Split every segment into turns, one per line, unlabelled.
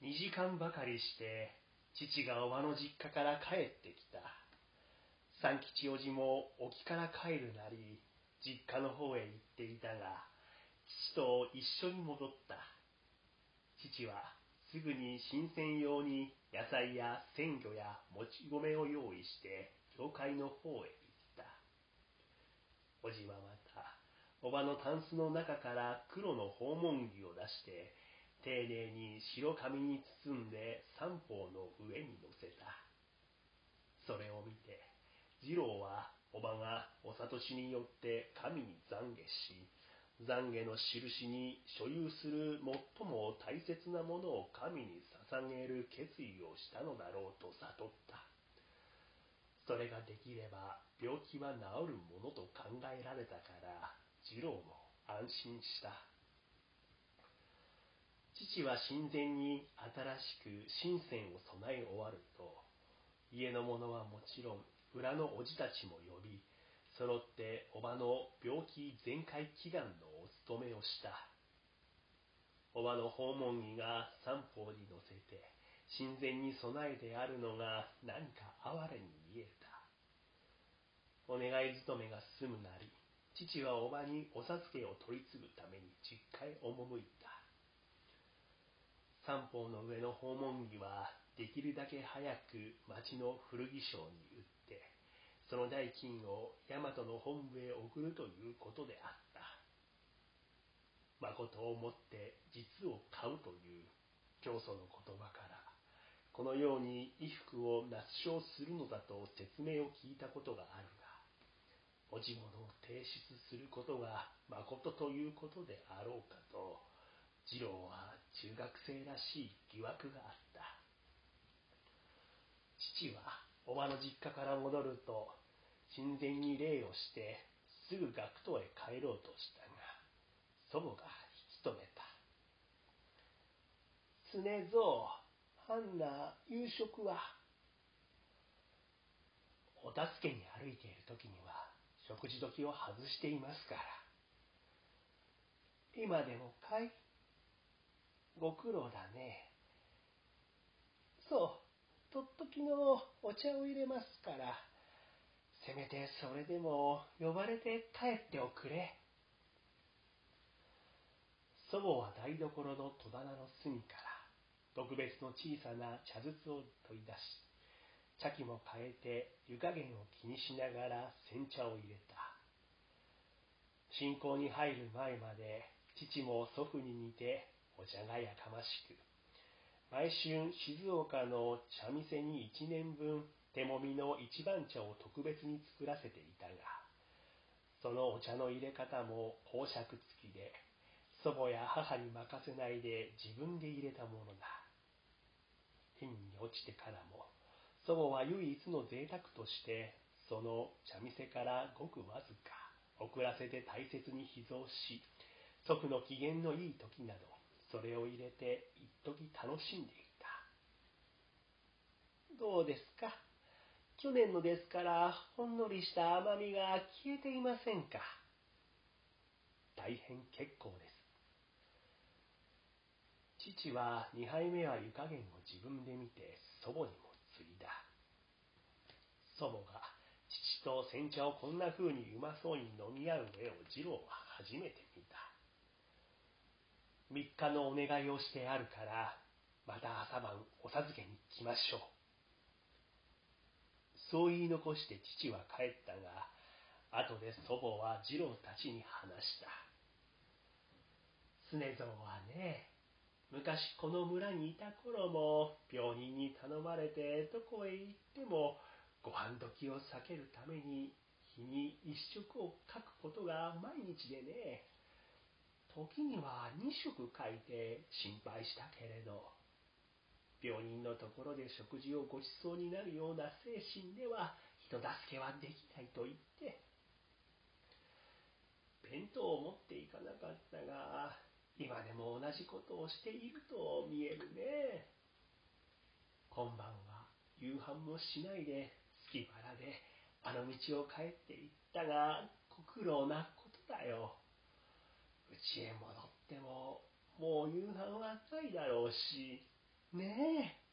2時間ばかりして父がおばの実家から帰ってきた。三吉おじも沖から帰るなり実家の方へ行っていたが、父と一緒に戻った。父はすぐに新鮮用に野菜や鮮魚やもち米を用意して教会の方へ行った。おじはまたおばのタンスの中から黒の訪問着を出して丁寧に白紙に包んで三方の上に乗せた。それを見て次郎はおばがお諭しによって神に懺悔し、懺悔の印に所有する最も大切なものを神に捧げる決意をしたのだろうと悟った。それができれば病気は治るものと考えられたから次郎も安心した。父は神前に新しく神仙を備え終わると、家の者はもちろん裏のおじたちも呼び、揃っておばの病気全快祈願のお務めをした。おばの訪問着が三方に乗せて神前に備えてあるのが何か哀れに見えた。お願い勤めが済むなり、父はおばにお授けを取り次ぐために実家へ赴いた。三方の上の訪問着はできるだけ早く町の古着商に売って、その代金を大和の本部へ送るということであった。誠をもって実を買うという教祖の言葉から、このように衣服を納消するのだと説明を聞いたことがあるが、持ち物を提出することが誠ということであろうかと、次郎は中学生らしい疑惑があった。父はおばの実家から戻ると、神前に礼をしてすぐ学徒へ帰ろうとしたが、祖母が引き止めた。常蔵、半な夕食は。お助けに歩いている時には食事時を外していますから。今でもかい？ご苦労だね。そう、とっときのお茶を入れますから、せめてそれでも呼ばれて帰っておくれ。祖母は台所の戸棚の隅から特別の小さな茶筒を取り出し、茶器も変えて湯加減を気にしながら煎茶を入れた。信仰に入る前まで父も祖父に似てお茶がやかましく、毎春静岡の茶店に1年分手もみの一番茶を特別に作らせていたが、そのお茶の入れ方も講釈付きで、祖母や母に任せないで自分で入れたものだ。貧に落ちてからも祖母は唯一の贅沢としてその茶店からごくわずか遅らせて大切に秘蔵し、祖父の機嫌のいい時などそれを入れて一時楽しんでいた。どうですか、去年のですからほんのりした甘みが消えていませんか。大変結構です。父は2杯目は湯加減を自分で見て祖母にも継いだ。祖母が父と煎茶をこんな風にうまそうに飲み合う絵を次郎は初めて見た。3日のお願いをしてあるから、また朝晩お授けに来ましょう。そう言い残して父は帰ったが、後で祖母は次郎たちに話した。常蔵はね、昔この村にいた頃も病人に頼まれてどこへ行ってもご飯時を避けるために日に一食を書くことが毎日でね、時には2食書いて心配したけれど、病人のところで食事をごちそうになるような精神では人助けはできないと言って弁当を持っていかなかったが、今でも同じことをしていると見えるね。今晩は夕飯もしないで月原であの道を帰っていったが、ご苦労なことだよ。家へ戻ってももう夕飯はないだろうし、 ねえ。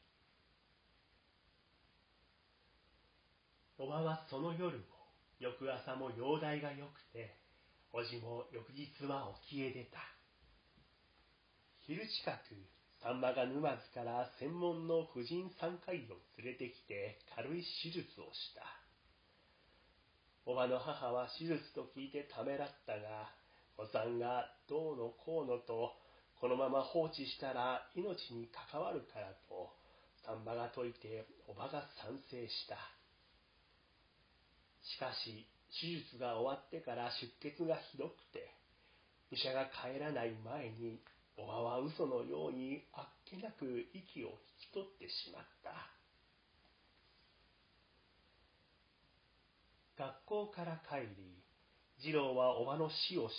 おばはその夜も翌朝も容体が良くて、おじも翌日は沖へ出た。昼近く、サンマが沼津から専門の婦人産科医を連れてきて軽い手術をした。おばの母は手術と聞いてためらったが、お産がどうのこうのと、このまま放置したら命に関わるからと、サンマが説いておばが賛成した。しかし、手術が終わってから出血がひどくて、医者が帰らない前に、おばは嘘のようにあっけなく息を引き取ってしまった。学校から帰り、次郎はおばの死を知って、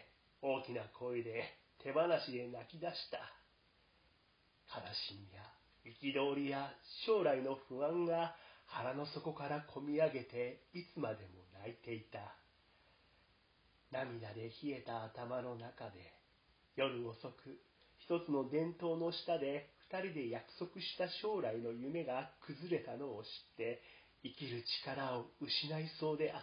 大きな声で手放しで泣き出した。悲しみや憤りや将来の不安が腹の底からこみ上げていつまでも泣いていた。涙で冷えた頭の中で、夜遅く一つの電灯の下で二人で約束した将来の夢が崩れたのを知って生きる力を失いそうであった。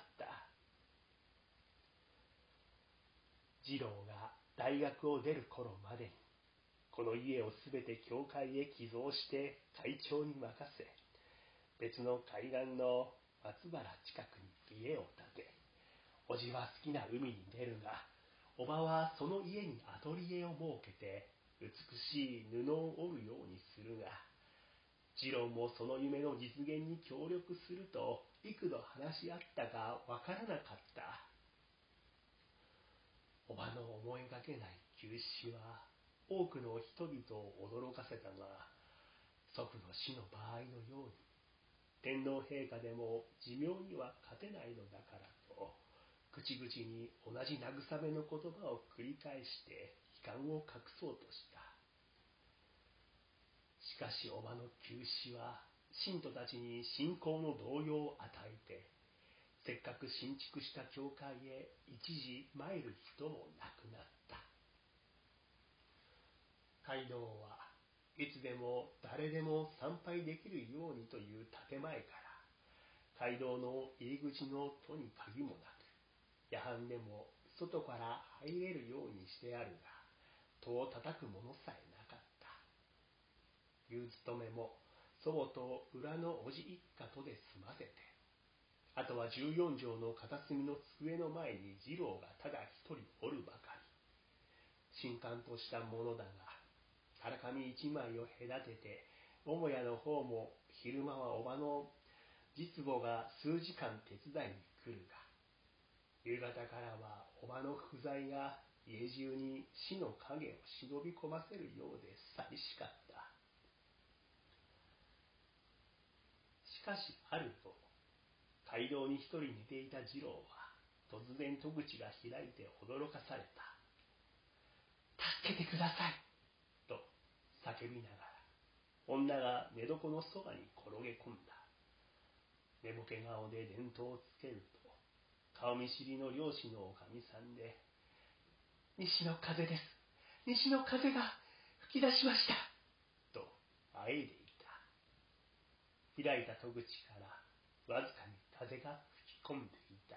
次郎が大学を出る頃までに、この家をすべて教会へ寄贈して会長に任せ、別の海岸の松原近くに家を建て、おじは好きな海に出るが、おばはその家にアトリエを設けて美しい布を織るようにするが、次郎もその夢の実現に協力すると幾度話し合ったがわからなかった。おばの思いがけない急死は多くの人々を驚かせたが、祖父の死の場合のように、天皇陛下でも寿命には勝てないのだからと、口々に同じ慰めの言葉を繰り返して悲観を隠そうとした。しかしおばの急死は信徒たちに信仰の動揺を与えて、せっかく新築した教会へ一時参る人もなくなった。街道はいつでも誰でも参拝できるようにという建前から、街道の入り口の戸に鍵もなく、夜半でも外から入れるようにしてあるが、戸を叩くものさえなかった。夕勤めも祖母と裏のおじ一家とで済ませて、あとは14畳の片隅の机の前に次郎がただ一人おるばかり。新刊としたものだが、荒紙一枚を隔てて、母屋の方も昼間はおばの実母が数時間手伝いに来るが、夕方からはおばの不在が家中に死の影を忍び込ませるようで寂しかった。しかしあると、街道に一人寝ていた次郎は、突然戸口が開いて驚かされた。助けてくださいと叫びながら、女が寝床のそばに転げ込んだ。寝ぼけ顔で電灯をつけると、顔見知りの漁師のおかみさんで、西の風です。西の風が吹き出しました。とあえいでいた。開いた戸口からわずかに風が吹き込んでいた。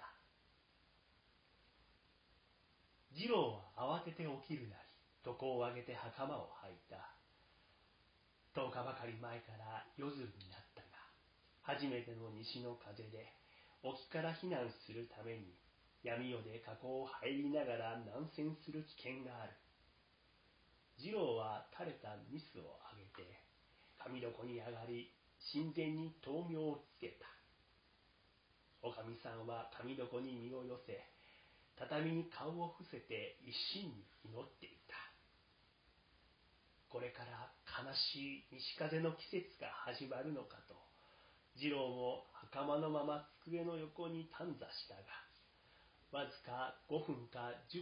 次郎は慌てて起きるなり、床を上げて袴を履いた。10日ばかり前から夜釣りになったが、初めての西の風で沖から避難するために闇夜で河口を入りながら南遷する危険がある。次郎は垂れたミスをあげて神床に上がり、神前に灯明をつけた。おかみさんは神床に身を寄せ、畳に顔を伏せて一心に祈っていた。これから悲しい西風の季節が始まるのかと、次郎も袴のまま机の横に短座したが、わずか5分か10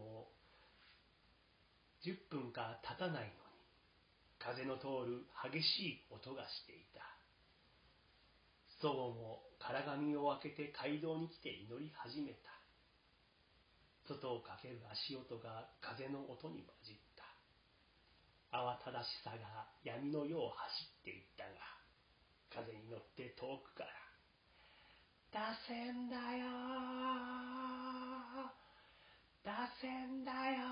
分か経たないのに、風の通る激しい音がしていた。祖母も唐紙を開けて街道に来て祈り始めた。外をかける足音が風の音に混じった。 慌ただしさが闇の世を走っていったが、風に乗って遠くから「打線だよー、打線だよ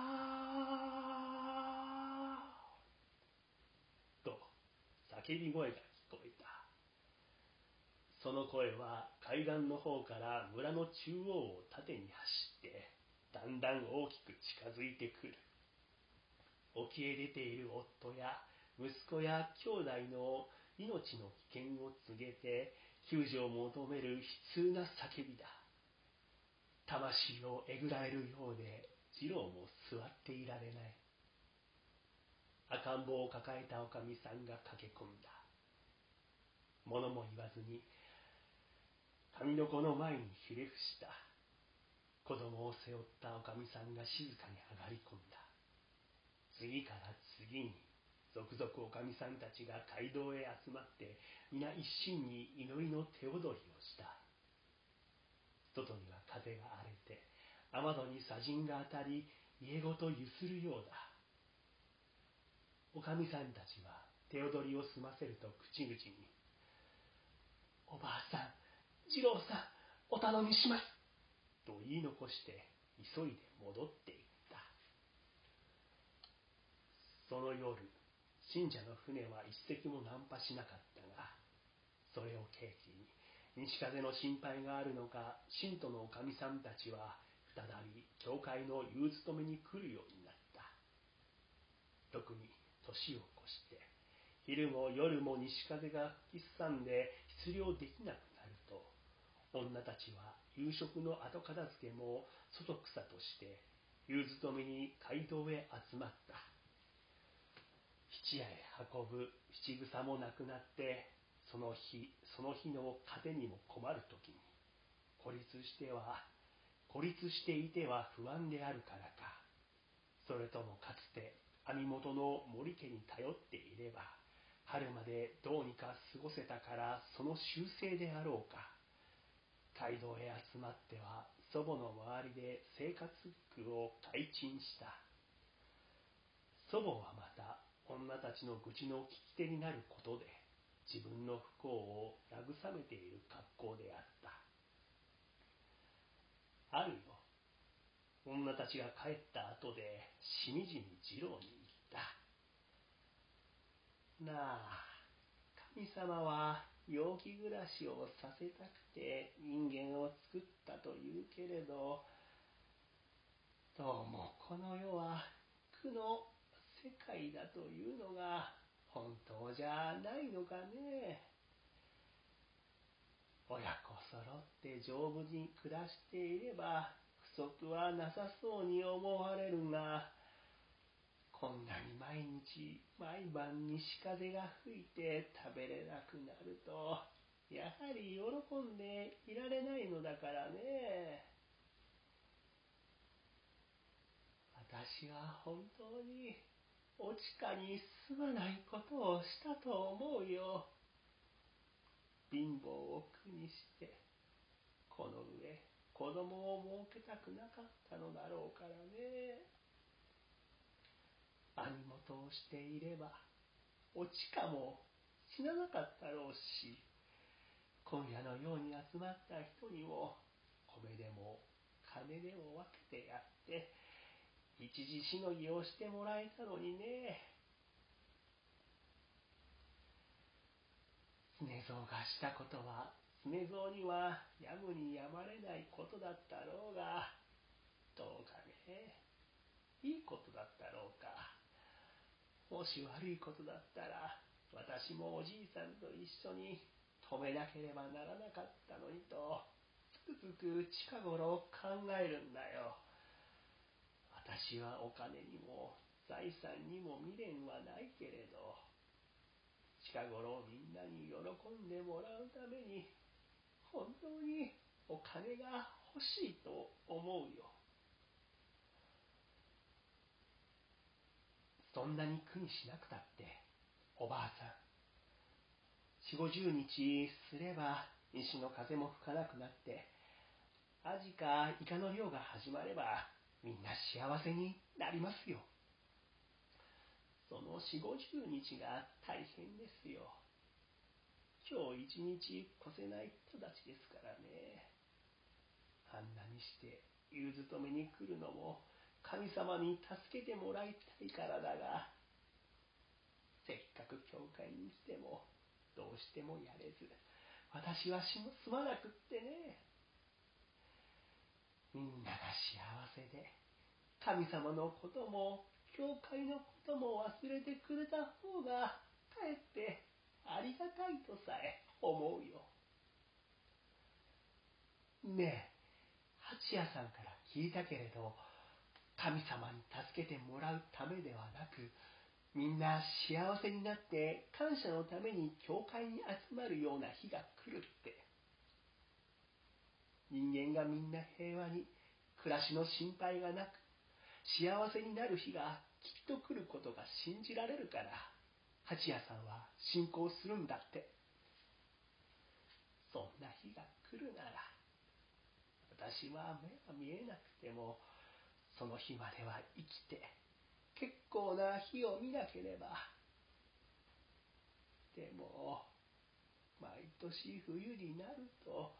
ー」と叫び声が聞こえた。その声は海岸の方から村の中央を縦に走ってだんだん大きく近づいてくる。沖へ出ている夫や息子や兄弟の命の危険を告げて救助を求める悲痛な叫びだ。魂をえぐられるようで次郎も座っていられない。赤ん坊を抱えたおかみさんが駆け込んだ。物も言わずに神の子の前にひれ伏した。子供を背負ったおかみさんが静かに上がり込んだ。次から次に続々おかみさんたちが街道へ集まって皆一心に祈りの手踊りをした。外には風が荒れて雨戸に砂塵が当たり家ごとゆするようだ。おかみさんたちは手踊りを済ませると口々に「おばあさん、次郎さん、お頼みします」と言い残して急いで戻っていった。その夜、信者の船は一隻も難破しなかったが、それを契機に西風の心配があるのか、信徒のおかみさんたちは再び教会の夕勤めに来るようになった。特に年を越して昼も夜も西風が吹きすさんで出漁できなくなると、女たちは夕食の後片付けもそそくさとして夕勤めに街道へ集まった。質屋へ運ぶ七草もなくなって、その日の糧にも困るときに、孤立していては不安であるからか、それともかつて網元の森家に頼っていれば春までどうにか過ごせたからその習性であろうか、街道へ集まっては祖母の周りで生活苦を開陳した。祖母はまた女たちの愚痴の聞き手になることで自分の不幸を慰めている格好であった。あるよ、女たちが帰った後でしみじみ次郎に言った。なあ、神様は陽気暮らしをさせたくて人間を作ったというけれど、どうもこの世は苦の世界だというのが本当じゃないのかね。親子そろって丈夫に暮らしていれば不足はなさそうに思われるが、こんなに毎日毎晩西風が吹いて食べれなくなるとやはり喜んでいられないのだからね。私は本当におちかにすまないことをしたと思うよ。貧乏を苦にしてこの上子供を設けたくなかったのだろうからね。網元をしていればおちかも死ななかったろうし、今夜のように集まった人にも米でも金でも分けてやって一時しのぎをしてもらえたのにね。常蔵がしたことは常蔵にはやむにやまれないことだったろうが、どうかね、いいことだったろうか。もし悪いことだったら私もおじいさんと一緒に止めなければならなかったのにとつくづく近頃考えるんだよ。私はお金にも財産にも未練はないけれど、近頃みんなに喜んでもらうために本当にお金が欲しいと思うよ。そんなに苦にしなくたって、おばあさん、40、50日すれば西の風も吹かなくなって、アジかイカの漁が始まればみんな幸せになりますよ。 その40、50日が大変ですよ。今日一日越せない人たちですからね。あんなにして夕勤めに来るのも神様に助けてもらいたいからだが、せっかく教会に来てもどうしてもやれず、私はすまなくってね。みんなが幸せで、神様のことも教会のことも忘れてくれた方がかえってありがたいとさえ思うよ。ねえ、八谷さんから聞いたけれど、神様に助けてもらうためではなく、みんな幸せになって感謝のために教会に集まるような日が来るって。人間がみんな平和に暮らしの心配がなく幸せになる日がきっと来ることが信じられるから、八谷さんは信仰するんだって。そんな日が来るなら、私は目が見えなくてもその日までは生きて結構な日を見なければ。でも毎年冬になると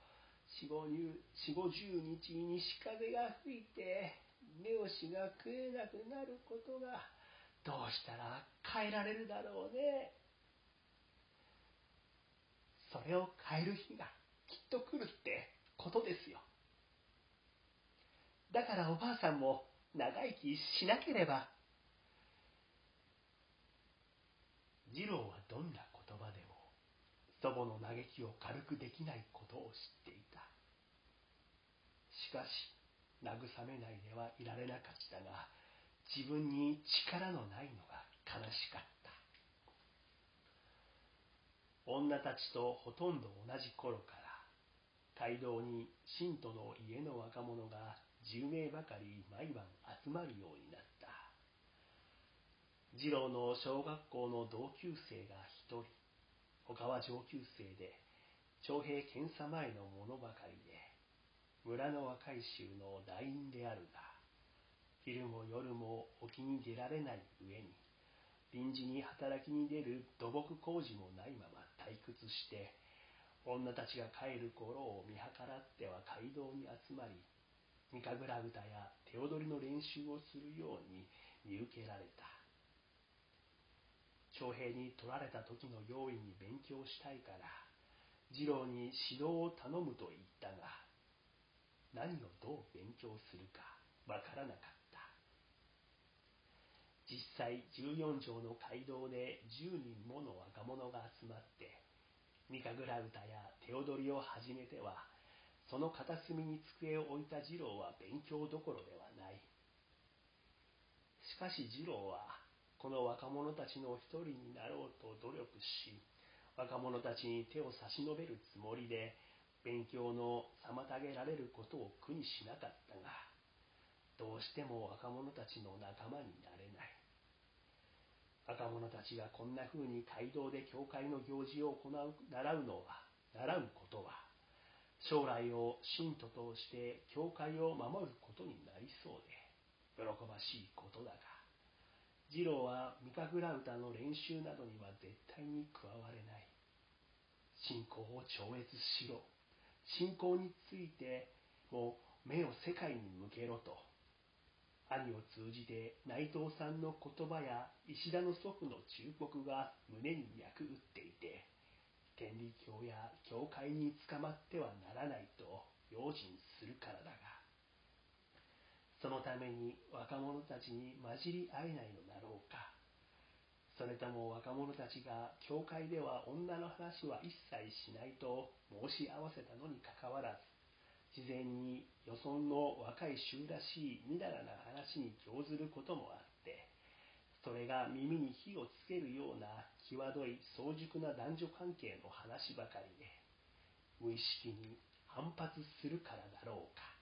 40、50日に西風が吹いて漁師が食えなくなることがどうしたら変えられるだろうね。それを変える日がきっと来るってことですよ。だからおばあさんも長生きしなければ。次郎はどんな言葉でも祖母の嘆きを軽くできないことを知っていた。しかし慰めないではいられなかったが、自分に力のないのが悲しかった。女たちとほとんど同じ頃から街道に信徒の家の若者が10名ばかり毎晩集まるようになった。次郎の小学校の同級生が一人、他は上級生で徴兵検査前の者ばかりで、村の若い衆の団員であるが、昼も夜も沖に出られない上に、臨時に働きに出る土木工事もないまま退屈して、女たちが帰る頃を見計らっては街道に集まり、御神楽歌や手踊りの練習をするように見受けられた。徴兵に取られた時の用意に勉強したいから、次郎に指導を頼むと言ったが、何をどう勉強するかわからなかった。実際14条の街道で10人もの若者が集まって御神楽歌や手踊りを始めては、その片隅に机を置いた次郎は勉強どころではない。しかし次郎はこの若者たちの一人になろうと努力し、若者たちに手を差し伸べるつもりで勉強の妨げられることを苦にしなかったが、どうしても若者たちの仲間になれない。若者たちがこんな風に街道で教会の行事を習うことは、将来を信徒として教会を守ることになりそうで喜ばしいことだが、次郎は御神楽歌の練習などには絶対に加われない。信仰を超越しろ、信仰についても目を世界に向けろと、兄を通じて内藤さんの言葉や石田の祖父の忠告が胸に脈打っていて、天理教や教会に捕まってはならないと用心するからだが、そのために若者たちに混じり合えないのだろうか。それとも若者たちが教会では女の話は一切しないと申し合わせたのにかかわらず、事前によその若い衆らしいみだらな話に興ずることもあって、それが耳に火をつけるような際どい早熟な男女関係の話ばかりで、無意識に反発するからだろうか。